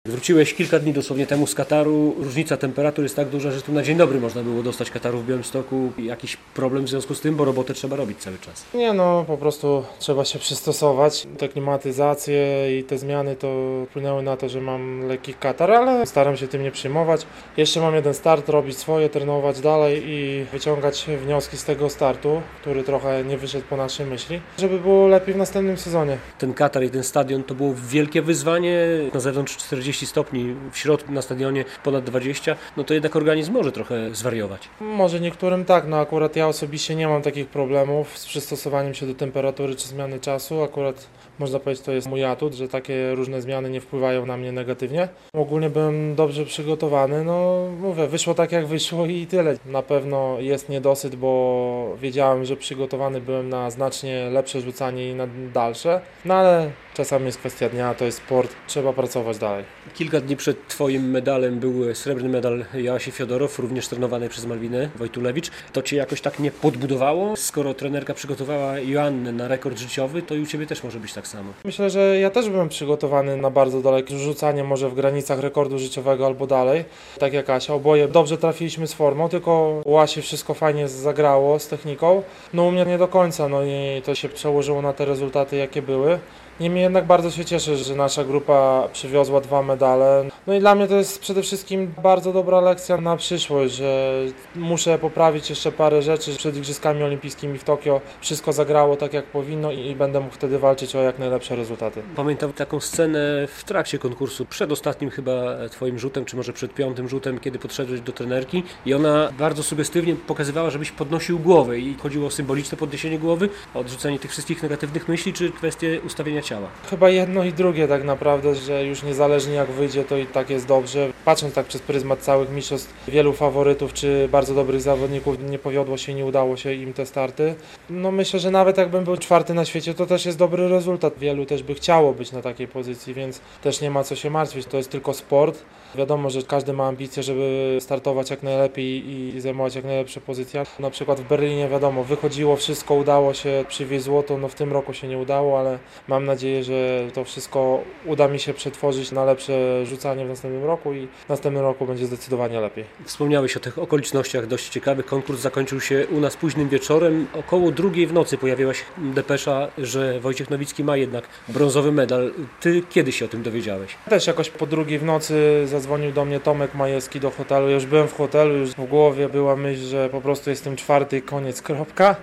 Wróciłeś kilka dni dosłownie temu z Kataru. Różnica temperatur jest tak duża, że tu na dzień dobry można było dostać Kataru w Białymstoku. Jakiś problem w związku z tym, bo robotę trzeba robić cały czas. Nie no, po prostu trzeba się przystosować. Te klimatyzacje i te zmiany to wpłynęły na to, że mam lekki katar, ale staram się tym nie przejmować. Jeszcze mam jeden start, robić swoje, trenować dalej i wyciągać wnioski z tego startu, który trochę nie wyszedł po naszej myśli, żeby było lepiej w następnym sezonie. Ten Katar i ten stadion to było wielkie wyzwanie. Na zewnątrz 40 stopni, w środku na stadionie ponad 20, no to jednak organizm może trochę zwariować. Może niektórym tak, no akurat ja osobiście nie mam takich problemów z przystosowaniem się do temperatury czy zmiany czasu. Akurat można powiedzieć, to jest mój atut, że takie różne zmiany nie wpływają na mnie negatywnie. Ogólnie byłem dobrze przygotowany, no mówię, wyszło tak jak wyszło i tyle. Na pewno jest niedosyt, bo wiedziałem, że przygotowany byłem na znacznie lepsze rzucanie i na dalsze, no ale czasami jest kwestia dnia, to jest sport, trzeba pracować dalej. Kilka dni przed Twoim medalem był srebrny medal Joasi Fiodorow, również trenowany przez Malwinę Wojtulewicz. To Cię jakoś tak nie podbudowało? Skoro trenerka przygotowała Joannę na rekord życiowy, to i u Ciebie też może być tak samo. Myślę, że ja też byłem przygotowany na bardzo dalekie rzucanie, może w granicach rekordu życiowego albo dalej, tak jak Asia. Oboje dobrze trafiliśmy z formą, tylko u Asi wszystko fajnie zagrało z techniką. No u mnie nie do końca, no i to się przełożyło na te rezultaty, jakie były. Niemniej jednak bardzo się cieszę, że nasza grupa przywiozła 2 medale. No i dla mnie to jest przede wszystkim bardzo dobra lekcja na przyszłość, że muszę poprawić jeszcze parę rzeczy przed Igrzyskami Olimpijskimi w Tokio. Wszystko zagrało tak jak powinno i będę mógł wtedy walczyć o jak najlepsze rezultaty. Pamiętam taką scenę w trakcie konkursu, przed ostatnim chyba Twoim rzutem, czy może przed 5. rzutem, kiedy podszedłeś do trenerki i ona bardzo sugestywnie pokazywała, żebyś podnosił głowę i chodziło o symboliczne podniesienie głowy, o odrzucenie tych wszystkich negatywnych myśli, czy kwestię ustawienia ciała. Chyba jedno i drugie tak naprawdę, że już niezależnie jak wyjdzie, to i tak jest dobrze. Patrząc tak przez pryzmat całych mistrzostw, wielu faworytów czy bardzo dobrych zawodników nie powiodło się, nie udało się im te starty. No myślę, że nawet jakbym był 4. na świecie, to też jest dobry rezultat. Wielu też by chciało być na takiej pozycji, więc też nie ma co się martwić. To jest tylko sport. Wiadomo, że każdy ma ambicje, żeby startować jak najlepiej i zajmować jak najlepsze pozycje. Na przykład w Berlinie wiadomo, wychodziło wszystko, udało się przywieźć złoto, no w tym roku się nie udało, ale mam nadzieję, że to wszystko uda mi się przetworzyć na lepsze rzucanie w następnym roku i w następnym roku będzie zdecydowanie lepiej. Wspomniałeś o tych okolicznościach dość ciekawych. Konkurs zakończył się u nas późnym wieczorem. Około 2 w nocy pojawiła się depesza, że Wojciech Nowicki ma jednak brązowy medal. Ty kiedy się o tym dowiedziałeś? Też jakoś po 2 w nocy zadzwonił do mnie Tomek Majewski do hotelu. Ja już byłem w hotelu, już w głowie była myśl, że po prostu jestem 4, koniec, kropka.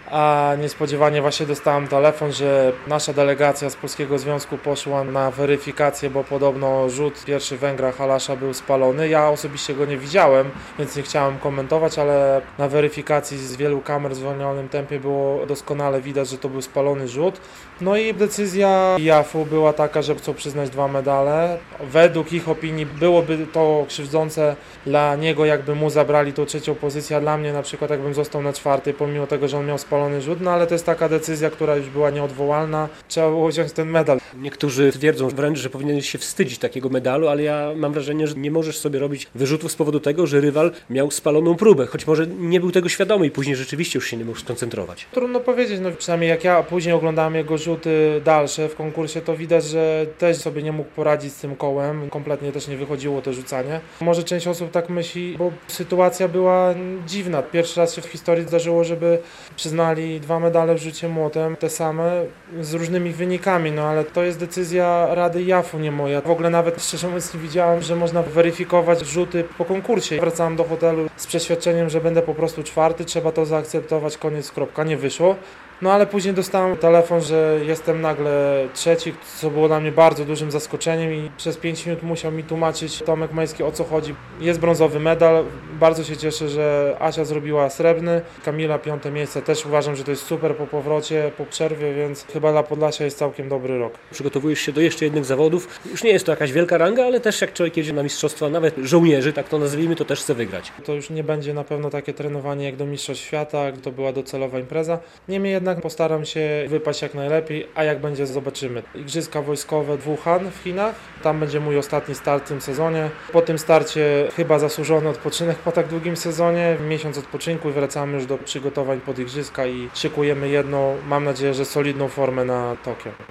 A niespodziewanie właśnie dostałem telefon, że nasza delegacja z Polskiego Związku poszła na weryfikację, bo podobno rzut pierwszy Węgra Halasza był spalony. Ja osobiście go nie widziałem, więc nie chciałem komentować, ale na weryfikacji z wielu kamer w zwolnionym tempie było doskonale widać, że to był spalony rzut. No i decyzja IAAF-u była taka, że chcą przyznać 2 medale. Według ich opinii byłoby to krzywdzące dla niego, jakby mu zabrali tą 3. pozycję, a dla mnie na przykład jakbym został na 4, pomimo tego, że on miał spalony rzut, no ale to jest taka decyzja, która już była nieodwołalna. Trzeba było wziąć ten medal. Niektórzy twierdzą wręcz, że powinieneś się wstydzić takiego medalu, ale ja mam wrażenie, że nie możesz sobie robić wyrzutów z powodu tego, że rywal miał spaloną próbę, choć może nie był tego świadomy i później rzeczywiście już się nie mógł skoncentrować. Trudno powiedzieć, no przynajmniej jak ja później oglądałem jego rzuty dalsze w konkursie, to widać, że też sobie nie mógł poradzić z tym kołem. Kompletnie też nie wychodziło to rzucanie. Może część osób tak myśli, bo sytuacja była dziwna. Pierwszy raz się w historii zdarzyło, żeby przyznali 2 medale w rzucie młotem, te same, z różnymi wynikami, no ale to jest decyzja Rady IAAF-u, nie moja. W ogóle nawet szczerze mówiąc nie widziałem, że można weryfikować rzuty po konkursie. Wracałem do hotelu z przeświadczeniem, że będę po prostu 4, trzeba to zaakceptować, koniec, kropka, nie wyszło. No ale później dostałem telefon, że jestem nagle 3, co było dla mnie bardzo dużym zaskoczeniem i przez 5 minut musiał mi tłumaczyć Tomek Majewski, o co chodzi. Jest brązowy medal, bardzo się cieszę, że Asia zrobiła srebrny, Kamila 5. miejsce, też uważam, że to jest super po powrocie, po przerwie, więc chyba dla Podlasia jest całkiem dobry rok. Przygotowujesz się do jeszcze jednych zawodów. Już nie jest to jakaś wielka ranga, ale też jak człowiek jedzie na mistrzostwa, nawet żołnierzy, tak to nazwijmy, to też chce wygrać. To już nie będzie na pewno takie trenowanie jak do Mistrzostw Świata, to była docelowa impreza. Niemniej jednak postaram się wypaść jak najlepiej, a jak będzie, zobaczymy. Igrzyska wojskowe w Wuhan w Chinach, tam będzie mój ostatni start w tym sezonie. Po tym starcie chyba zasłużony odpoczynek po tak długim sezonie, miesiąc odpoczynku i wracamy już do przygotowań pod igrzyska i szykujemy jedną, mam nadzieję, że solidną formę na Tokio.